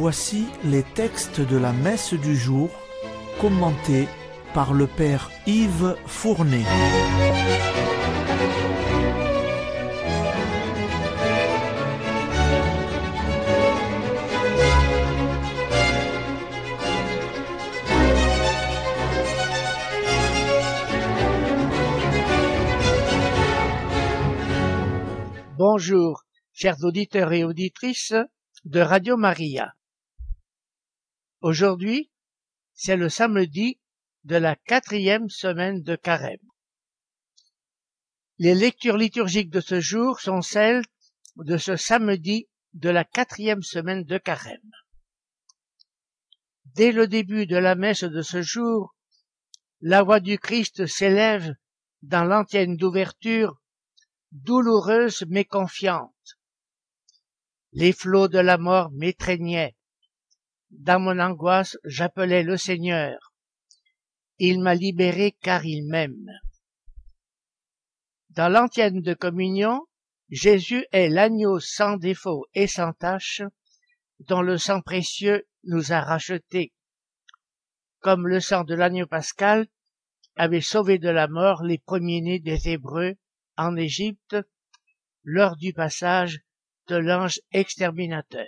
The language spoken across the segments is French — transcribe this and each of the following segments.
Voici les textes de la messe du jour, commentés par le Père Yves Fournet. Bonjour, chers auditeurs et auditrices de Radio Maria. Aujourd'hui, c'est le samedi de la 4e semaine de Carême. Les lectures liturgiques de ce jour sont celles de ce samedi de la 4e semaine de Carême. Dès le début de la messe de ce jour, la voix du Christ s'élève dans l'antienne d'ouverture, douloureuse mais confiante. Les flots de la mort m'étreignaient. Dans mon angoisse, j'appelais le Seigneur. Il m'a libéré car il m'aime. Dans l'antienne de communion, Jésus est l'agneau sans défaut et sans tache, dont le sang précieux nous a rachetés. Comme le sang de l'agneau pascal avait sauvé de la mort les premiers-nés des Hébreux en Égypte, lors du passage de l'ange exterminateur.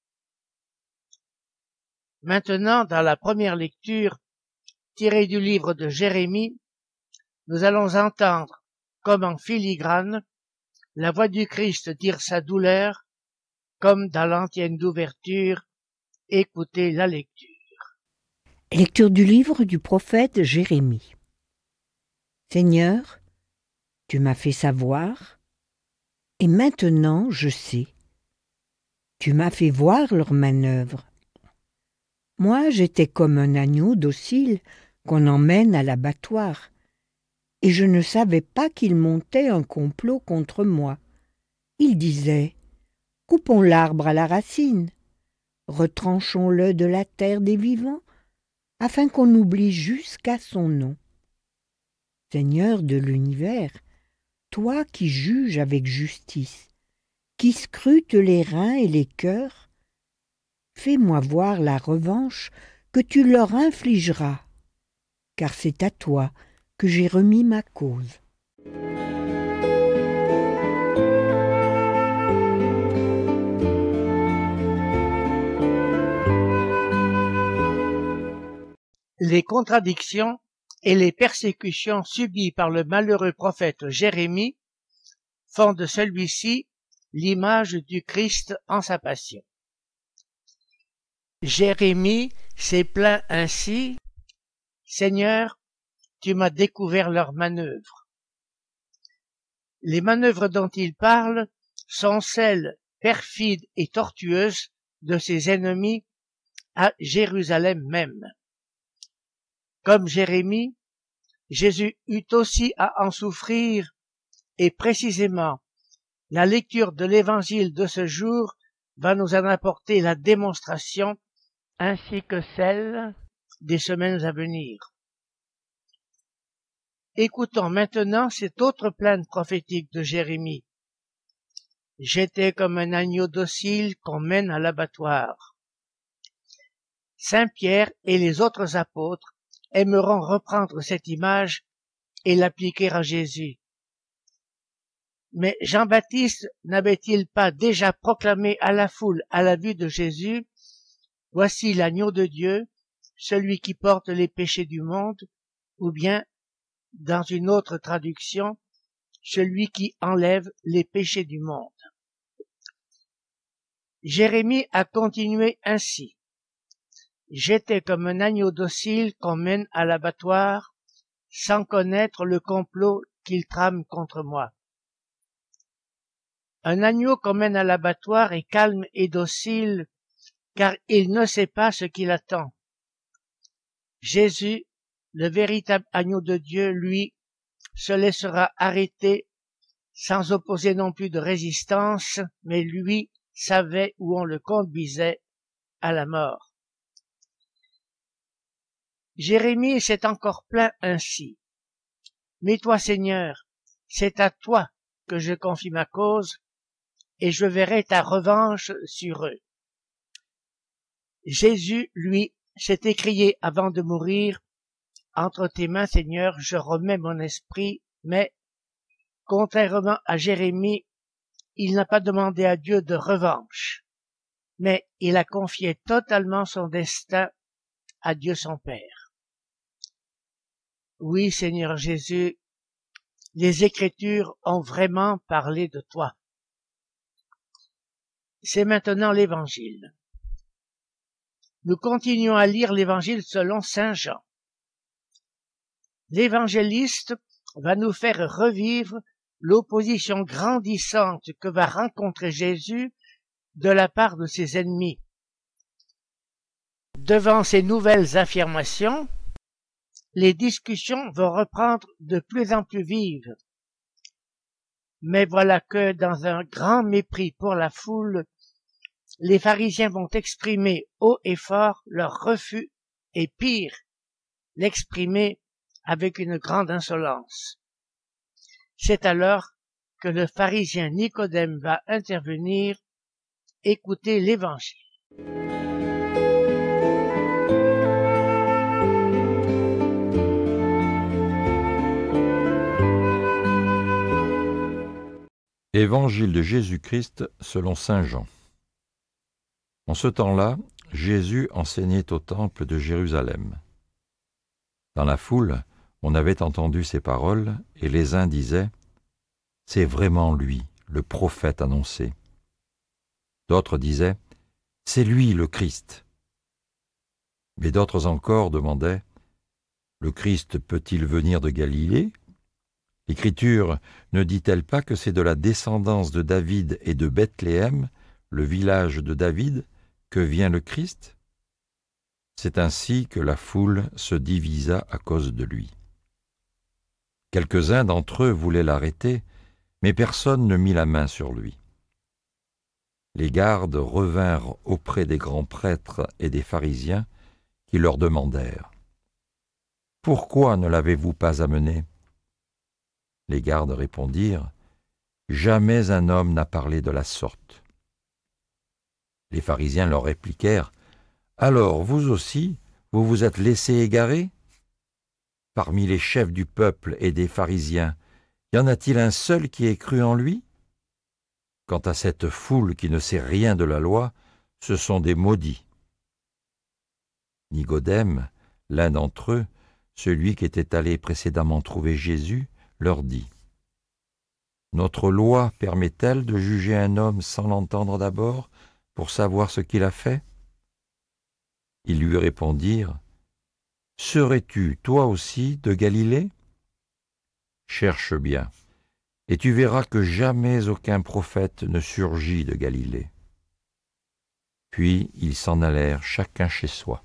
Maintenant, dans la première lecture, tirée du livre de Jérémie, nous allons entendre, comme en filigrane, la voix du Christ dire sa douleur, comme dans l'antienne d'ouverture, écoutez la lecture. Lecture du livre du prophète Jérémie. Seigneur, tu m'as fait savoir, et maintenant je sais. Tu m'as fait voir leurs manœuvres. Moi, j'étais comme un agneau docile qu'on emmène à l'abattoir, et je ne savais pas qu'ils montaient un complot contre moi. Ils disaient « Coupons l'arbre à la racine, retranchons-le de la terre des vivants, afin qu'on oublie jusqu'à son nom. » Seigneur de l'univers, toi qui juges avec justice, qui scrutes les reins et les cœurs, fais-moi voir la revanche que tu leur infligeras, car c'est à toi que j'ai remis ma cause. Les contradictions et les persécutions subies par le malheureux prophète Jérémie font de celui-ci l'image du Christ en sa passion. Jérémie s'est plaint ainsi, « Seigneur, tu m'as découvert leurs manœuvres. » Les manœuvres dont il parle sont celles perfides et tortueuses de ses ennemis à Jérusalem même. Comme Jérémie, Jésus eut aussi à en souffrir, et précisément, la lecture de l'évangile de ce jour va nous en apporter la démonstration, ainsi que celle des semaines à venir. Écoutons maintenant cette autre plainte prophétique de Jérémie. « J'étais comme un agneau docile qu'on mène à l'abattoir. » Saint Pierre et les autres apôtres aimeront reprendre cette image et l'appliquer à Jésus. Mais Jean-Baptiste n'avait-il pas déjà proclamé à la foule à la vue de Jésus « Voici l'agneau de Dieu, celui qui porte les péchés du monde » ou bien, dans une autre traduction, « celui qui enlève les péchés du monde ». Jérémie a continué ainsi. « J'étais comme un agneau docile qu'on mène à l'abattoir, sans connaître le complot qu'il trame contre moi. » Un agneau qu'on mène à l'abattoir est calme et docile, car il ne sait pas ce qu'il attend. Jésus, le véritable agneau de Dieu, lui, se laissera arrêter sans opposer non plus de résistance, mais lui savait où on le conduisait, à la mort. Jérémie s'est encore plaint ainsi. « Mais toi, Seigneur, c'est à toi que je confie ma cause, et je verrai ta revanche sur eux. » Jésus, lui, s'est écrié avant de mourir, « Entre tes mains, Seigneur, je remets mon esprit », mais, contrairement à Jérémie, il n'a pas demandé à Dieu de revanche, mais il a confié totalement son destin à Dieu son Père. Oui, Seigneur Jésus, les Écritures ont vraiment parlé de toi. C'est maintenant l'Évangile. Nous continuons à lire l'Évangile selon saint Jean. L'évangéliste va nous faire revivre l'opposition grandissante que va rencontrer Jésus de la part de ses ennemis. Devant ces nouvelles affirmations, les discussions vont reprendre de plus en plus vives. Mais voilà que, dans un grand mépris pour la foule, les pharisiens vont exprimer haut et fort leur refus et pire, l'exprimer avec une grande insolence. C'est alors que le pharisien Nicodème va intervenir. Écoutez l'Évangile. Évangile de Jésus-Christ selon saint Jean. En ce temps-là, Jésus enseignait au temple de Jérusalem. Dans la foule, on avait entendu ces paroles, et les uns disaient « C'est vraiment lui, le prophète annoncé ». D'autres disaient « C'est lui le Christ ». Mais d'autres encore demandaient « Le Christ peut-il venir de Galilée ? L'Écriture ne dit-elle pas que c'est de la descendance de David et de Bethléem, le village de David, que vient le Christ ?» C'est ainsi que la foule se divisa à cause de lui. Quelques-uns d'entre eux voulaient l'arrêter, mais personne ne mit la main sur lui. Les gardes revinrent auprès des grands prêtres et des pharisiens qui leur demandèrent « Pourquoi ne l'avez-vous pas amené ?» Les gardes répondirent « Jamais un homme n'a parlé de la sorte. » Les pharisiens leur répliquèrent « Alors, vous aussi, vous vous êtes laissés égarer ? Parmi les chefs du peuple et des pharisiens, y en a-t-il un seul qui ait cru en lui ? Quant à cette foule qui ne sait rien de la loi, ce sont des maudits. » Nicodème, l'un d'entre eux, celui qui était allé précédemment trouver Jésus, leur dit « Notre loi permet-elle de juger un homme sans l'entendre d'abord pour savoir ce qu'il a fait ?» Ils lui répondirent « Serais-tu, toi aussi, de Galilée ? Cherche bien, et tu verras que jamais aucun prophète ne surgit de Galilée. » Puis ils s'en allèrent chacun chez soi.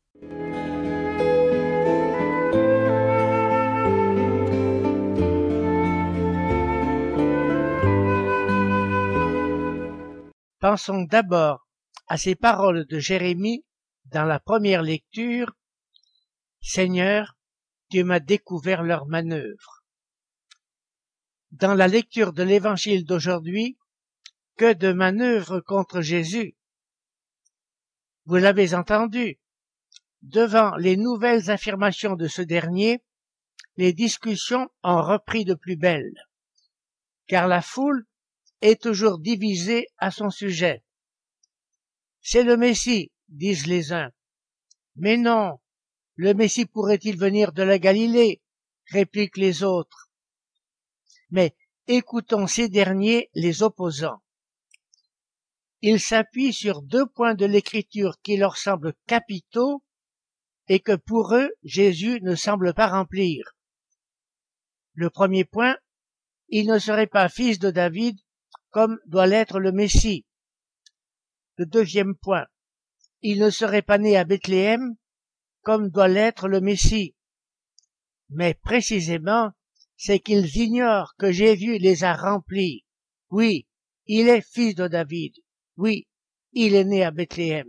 Pensons d'abord à ces paroles de Jérémie dans la première lecture. « Seigneur, tu m'as découvert leurs manœuvres. » Dans la lecture de l'Évangile d'aujourd'hui, que de manœuvres contre Jésus. Vous l'avez entendu, devant les nouvelles affirmations de ce dernier, les discussions ont repris de plus belle, car la foule est toujours divisée à son sujet. C'est le Messie, disent les uns. Mais non, le Messie pourrait-il venir de la Galilée, répliquent les autres. Mais écoutons ces derniers, les opposants. Ils s'appuient sur deux points de l'Écriture qui leur semblent capitaux et que pour eux, Jésus ne semble pas remplir. Le premier point, il ne serait pas fils de David comme doit l'être le Messie. Le deuxième point, il ne serait pas né à Bethléem comme doit l'être le Messie. Mais précisément, c'est qu'ils ignorent que Jésus les a remplis. Oui, il est fils de David. Oui, il est né à Bethléem.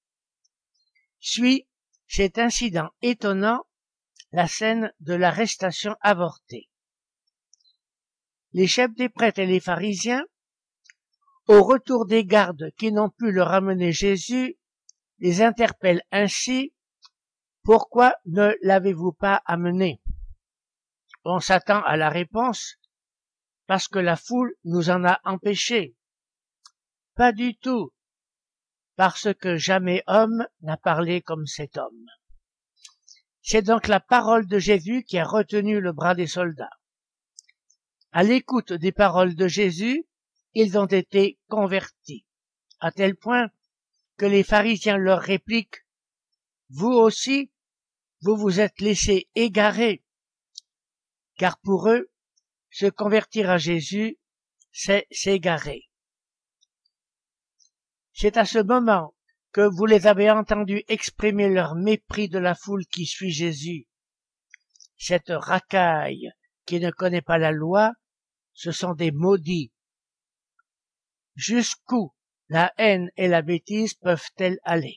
Suit cet incident étonnant, la scène de l'arrestation avortée. Les chefs des prêtres et les pharisiens, au retour des gardes qui n'ont pu leur amener Jésus, les interpelle ainsi: « Pourquoi ne l'avez-vous pas amené ?» On s'attend à la réponse: « Parce que la foule nous en a empêchés. » Pas du tout, parce que jamais homme n'a parlé comme cet homme. C'est donc la parole de Jésus qui a retenu le bras des soldats. À l'écoute des paroles de Jésus, ils ont été convertis, à tel point que les pharisiens leur répliquent: « Vous aussi, vous vous êtes laissés égarer. » Car pour eux, se convertir à Jésus, c'est s'égarer. C'est à ce moment que vous les avez entendus exprimer leur mépris de la foule qui suit Jésus. Cette racaille qui ne connaît pas la loi, ce sont des maudits. Jusqu'où la haine et la bêtise peuvent-elles aller?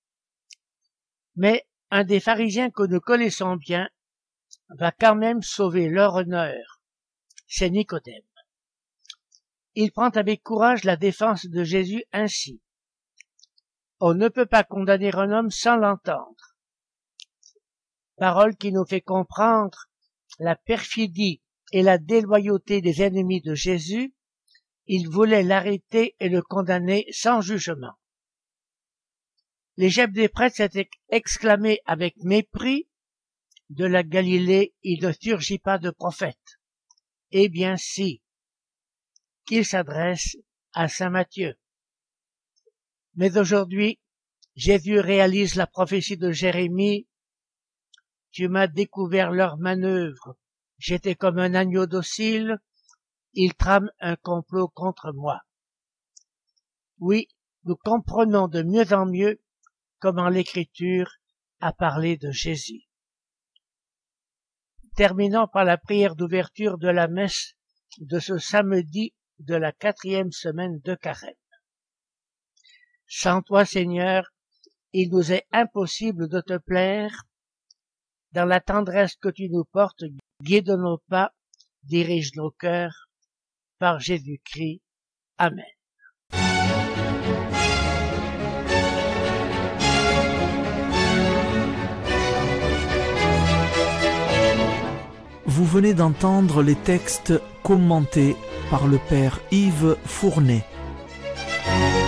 Mais un des pharisiens que nous connaissons bien va quand même sauver leur honneur. C'est Nicodème. Il prend avec courage la défense de Jésus ainsi: « On ne peut pas condamner un homme sans l'entendre. » Parole qui nous fait comprendre la perfidie et la déloyauté des ennemis de Jésus. Ils voulaient l'arrêter et le condamner sans jugement. Les chefs des prêtres s'étaient exclamés avec mépris: « De la Galilée, il ne surgit pas de prophète. » Eh bien si, qu'il s'adresse à saint Matthieu. Mais aujourd'hui, Jésus réalise la prophétie de Jérémie: « Tu m'as découvert leurs manœuvres. J'étais comme un agneau docile. Ils trament un complot contre moi. » Oui, nous comprenons de mieux en mieux comment l'Écriture a parlé de Jésus. Terminons par la prière d'ouverture de la messe de ce samedi de la 4e semaine de Carême. Sans toi, Seigneur, il nous est impossible de te plaire. Dans la tendresse que tu nous portes, guide nos pas, dirige nos cœurs, par Jésus-Christ. Amen. Vous venez d'entendre les textes commentés par le Père Yves Fournet.